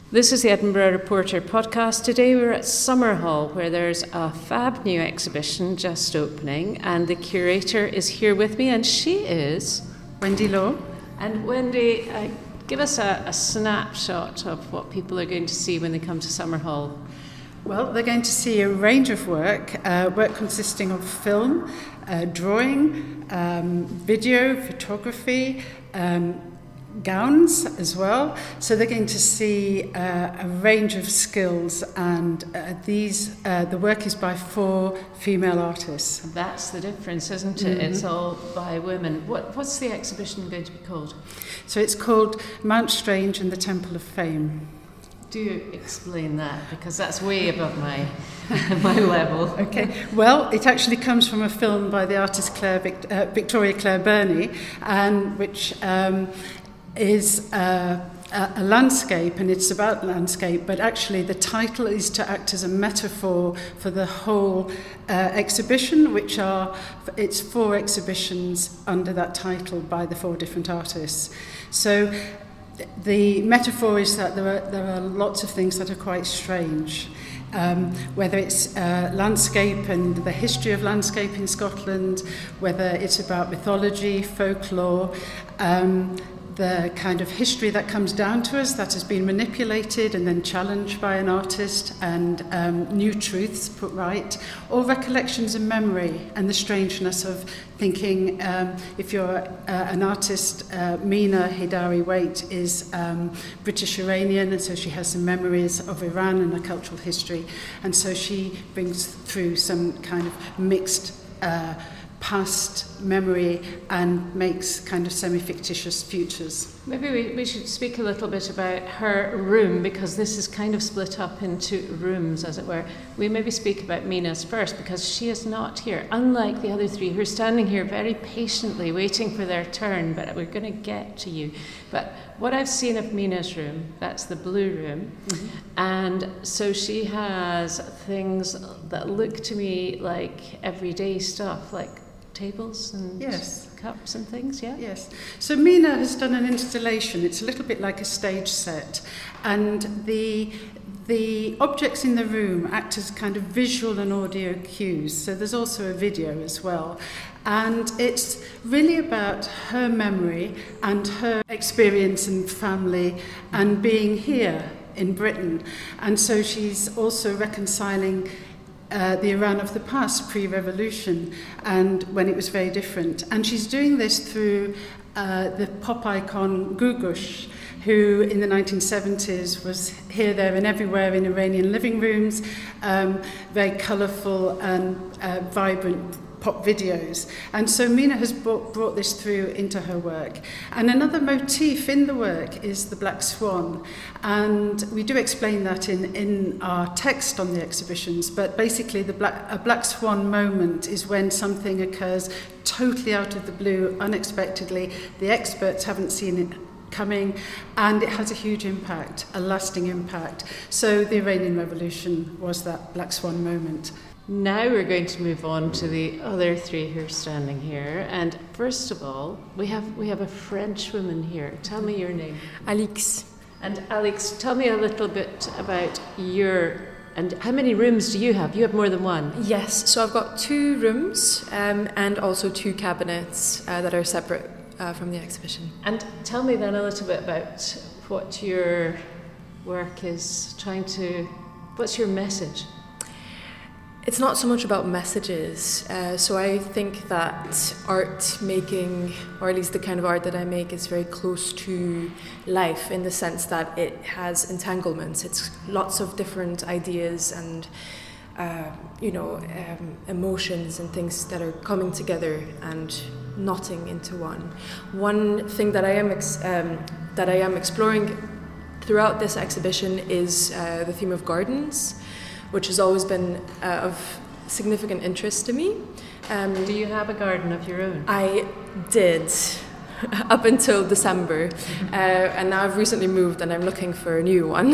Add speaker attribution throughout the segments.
Speaker 1: This is the Edinburgh Reporter podcast. Today we're at Summerhall, where there's a fab new exhibition just opening, and the curator is here with me, and she is
Speaker 2: Wendy Law.
Speaker 1: And Wendy, give us a snapshot of what people are going to see when they come to Summerhall.
Speaker 2: Well, they're going to see a range of work consisting of film, drawing, video, photography, gowns as well. So they're going to see a range of skills, and the work is by 4 female artists.
Speaker 1: That's the difference, isn't it? Mm-hmm. It's all by women. What's the exhibition going to be called?
Speaker 2: So it's called Mount Strange and the Temple of Fame.
Speaker 1: Do explain that, because that's way above my level.
Speaker 2: Okay. Well, it actually comes from a film by the artist Victoria Claire Burney, and which is a landscape, and it's about landscape, but actually the title is to act as a metaphor for the whole exhibition, it's 4 exhibitions under that title by the 4 different artists. So the metaphor is that there are lots of things that are quite strange, whether it's landscape and the history of landscape in Scotland, whether it's about mythology, folklore, the kind of history that comes down to us that has been manipulated and then challenged by an artist, and new truths put right, or recollections and memory, and the strangeness of thinking, if you're an artist, Mina Hidari-Waite is British Iranian, and so she has some memories of Iran and a cultural history, and so she brings through some kind of mixed past memory and makes kind of semi-fictitious futures.
Speaker 1: Maybe we should speak a little bit about her room, because this is kind of split up into rooms, as it were. We maybe speak about Mina's first, because she is not here, unlike the other 3 who are standing here very patiently waiting for their turn, but we're going to get to you. But what I've seen of Mina's room, that's the blue room, mm-hmm. And so she has things that look to me like everyday stuff, like tables and cups and things, yeah?
Speaker 2: Yes. So Mina has done an installation. It's a little bit like a stage set, and the objects in the room act as kind of visual and audio cues. So there's also a video as well. And it's really about her memory and her experience and family and being here in Britain. And so she's also reconciling the Iran of the past, pre-revolution, and when it was very different. And she's doing this through the pop icon Gugush, who in the 1970s was here, there and everywhere in Iranian living rooms, very colourful and vibrant pop videos. And so Mina has brought this through into her work. And another motif in the work is the black swan. And we do explain that in our text on the exhibitions, but basically a black swan moment is when something occurs totally out of the blue, unexpectedly. The experts haven't seen it coming, and it has a huge impact, a lasting impact. So the Iranian Revolution was that black swan moment.
Speaker 1: Now we're going to move on to the other 3 who are standing here. And first of all, we have a French woman here. Tell me your name.
Speaker 3: Alix.
Speaker 1: And Alix, tell me a little bit about and how many rooms do you have? You have more than one.
Speaker 3: Yes, so I've got 2 rooms and also 2 cabinets that are separate from the exhibition.
Speaker 1: And tell me then a little bit about what your work is what's your message?
Speaker 3: It's not so much about messages. So I think that art making, or at least the kind of art that I make, is very close to life, in the sense that it has entanglements. It's lots of different ideas and emotions and things that are coming together and knotting into one. One thing that I am exploring throughout this exhibition is the theme of gardens, which has always been of significant interest to me.
Speaker 1: Do you have a garden of your own?
Speaker 3: I did. up until December, and now I've recently moved and I'm looking for a new one.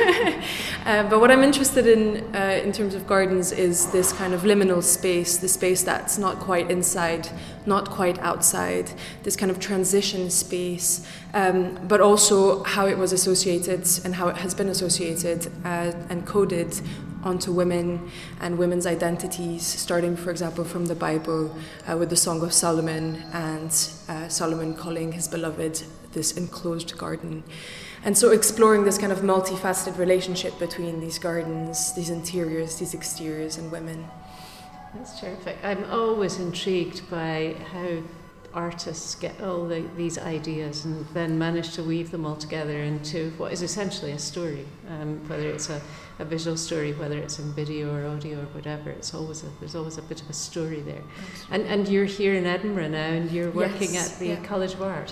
Speaker 3: But what I'm interested in terms of gardens is this kind of liminal space, the space that's not quite inside, not quite outside, this kind of transition space, but also how it was associated and how it has been associated and coded onto women and women's identities, starting, for example, from the Bible with the Song of Solomon and Solomon calling his beloved this enclosed garden. And so exploring this kind of multifaceted relationship between these gardens, these interiors, these exteriors, and women.
Speaker 1: That's terrific. I'm always intrigued by how artists get all these ideas and then manage to weave them all together into what is essentially a story, whether it's a visual story, whether it's in video or audio or whatever. There's always a bit of a story there. And you're here in Edinburgh now, and you're working at the College of Art.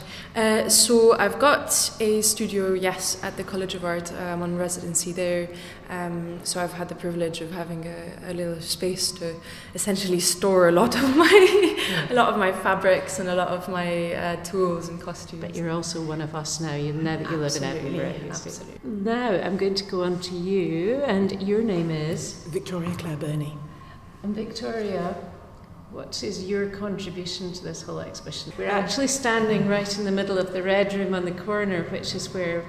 Speaker 3: So I've got a studio, at the College of Art. I'm on residency there. So I've had the privilege of having a little space to essentially store a lot of my fabrics and a lot of my tools and costumes.
Speaker 1: But you're also one of us now. Now that you live in Edinburgh.
Speaker 3: Absolutely.
Speaker 1: Now I'm going to go on to you, and your name is
Speaker 4: Victoria Claire Burney.
Speaker 1: And Victoria, what is your contribution to this whole exhibition? We're actually standing right in the middle of the red room on the corner, which is where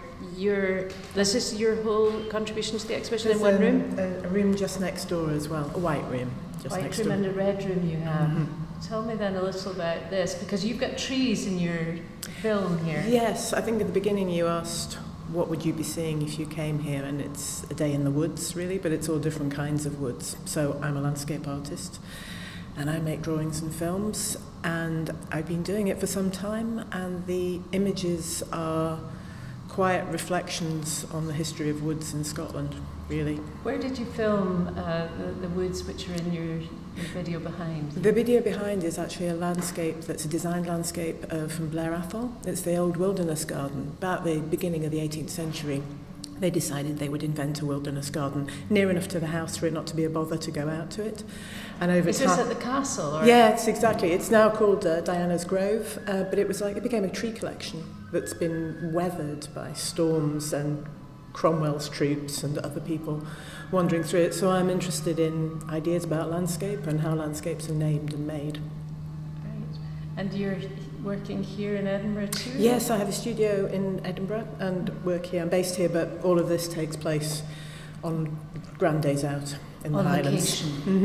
Speaker 1: this is your whole contribution to the exhibition.
Speaker 4: There's
Speaker 1: in one room?
Speaker 4: A room just next door as well, a white room just next door.
Speaker 1: White room and a red room you have.
Speaker 4: Mm-hmm.
Speaker 1: Tell me then a little about this, because you've got trees in your film here.
Speaker 4: Yes, I think at the beginning you asked what would you be seeing if you came here, and it's a day in the woods really, but it's all different kinds of woods. So I'm a landscape artist and I make drawings and films, and I've been doing it for some time, and the images are quiet reflections on the history of woods in Scotland, really.
Speaker 1: Where did you film the woods which are in your video behind?
Speaker 4: The video behind is actually a landscape that's a designed landscape from Blair Athol. It's the old wilderness garden. About the beginning of the 18th century, they decided they would invent a wilderness garden near enough to the house for it not to be a bother to go out to it. And over
Speaker 1: Is this at the castle? Or?
Speaker 4: Yes, exactly. It's now called Diana's Grove, but it became a tree collection that's been weathered by storms and Cromwell's troops and other people wandering through it. So I'm interested in ideas about landscape and how landscapes are named and made.
Speaker 1: Right. And you're working here in Edinburgh too?
Speaker 4: Yes, I have a studio in Edinburgh and work here. I'm based here, but all of this takes place on grand days out in the Highlands.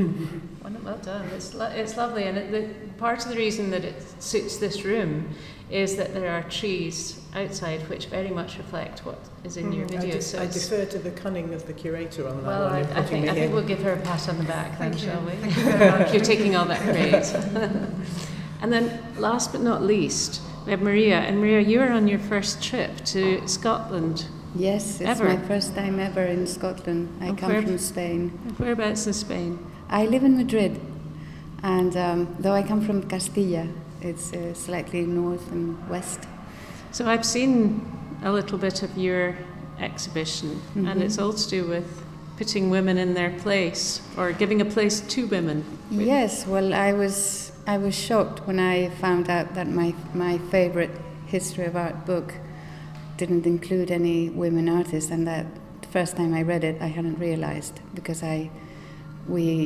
Speaker 1: Well done. It's lovely, and part of the reason that it suits this room is that there are trees outside which very much reflect what is in your video.
Speaker 4: I defer to the cunning of the curator on that one.
Speaker 1: I think we'll give her a pat on the back then, shall we?
Speaker 2: Thank you very much.
Speaker 1: You're taking all that praise. And then last but not least, we have Maria. And Maria, you are on your first trip to Scotland.
Speaker 5: Yes, it's my first time ever in Scotland. I come from Spain.
Speaker 1: Whereabouts in Spain?
Speaker 5: I live in Madrid, and though I come from Castilla, it's slightly north and west.
Speaker 1: So I've seen a little bit of your exhibition, and it's all to do with putting women in their place, or giving a place to women.
Speaker 5: Yes, well, I was shocked when I found out that my favourite history of art book didn't include any women artists, and that the first time I read it I hadn't realised, because we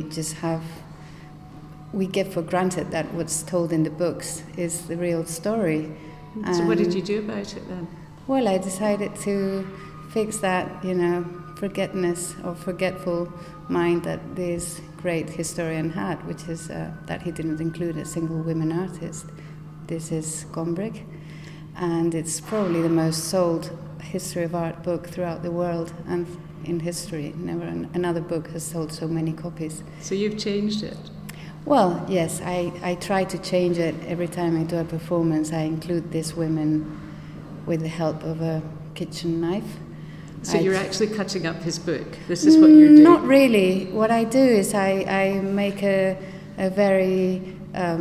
Speaker 5: get for granted that what's told in the books is the real story.
Speaker 1: So what did you do about it then?
Speaker 5: Well, I decided to fix that, forgetfulness or forgetful mind that this great historian had, which is that he didn't include a single women artist. This is Gombrich, and it's probably the most sold history of art book throughout the world and in history. Never another book has sold so many copies.
Speaker 1: So you've changed it?
Speaker 5: Well, yes, I try to change it every time I do a performance. I include these women with the help of a kitchen knife.
Speaker 1: So you're actually cutting up his book? This is what you're doing?
Speaker 5: Not really. What I do is I make a very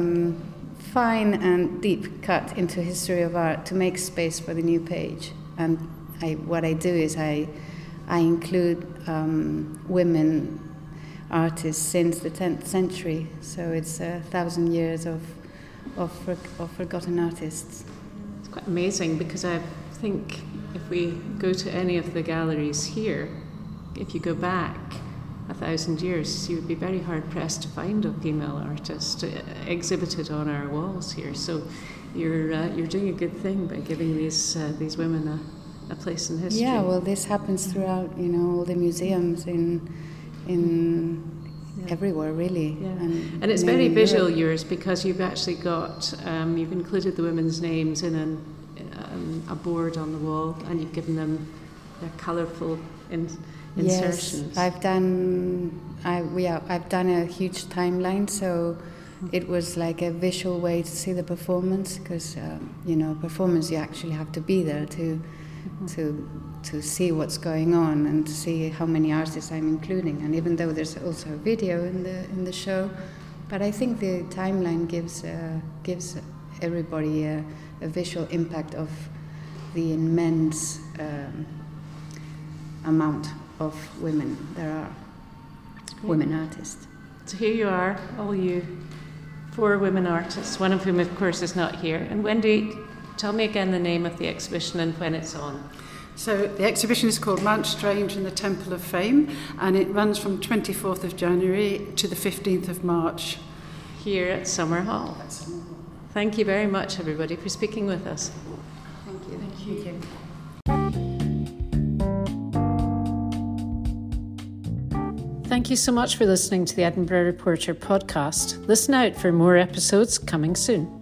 Speaker 5: fine and deep cut into history of art to make space for the new page. And what I do is I include women artists since the 10th century. So it's 1,000 years of forgotten artists.
Speaker 1: quite amazing, because I think if we go to any of the galleries here, if you go back 1,000 years, you would be very hard pressed to find a female artist exhibited on our walls here. So you're doing a good thing by giving these women a place in history.
Speaker 5: Yeah, well, this happens throughout, all the museums in everywhere, really.
Speaker 1: Yeah. And it's very visual, yours, because you've actually got, you've included the women's names in a board on the wall, and you've given them their colourful insertions.
Speaker 5: Yes, I've done a huge timeline, so it was like a visual way to see the performance, because performance, you actually have to be there to see what's going on and to see how many artists I'm including. And even though there's also a video in the show, but I think the timeline gives everybody a visual impact of the immense amount of women there are, women artists.
Speaker 1: So here you are, all you 4 women artists, one of whom of course is not here. And Wendy, tell me again the name of the exhibition and when it's on.
Speaker 2: So the exhibition is called Mount Strange and the Temple of Fame, and it runs from 24th of January to the 15th of March.
Speaker 1: Here at Summer Hall. Thank you very much, everybody, for speaking with us.
Speaker 2: Thank you.
Speaker 1: Thank you. Thank you so much for listening to the Edinburgh Reporter podcast. Listen out for more episodes coming soon.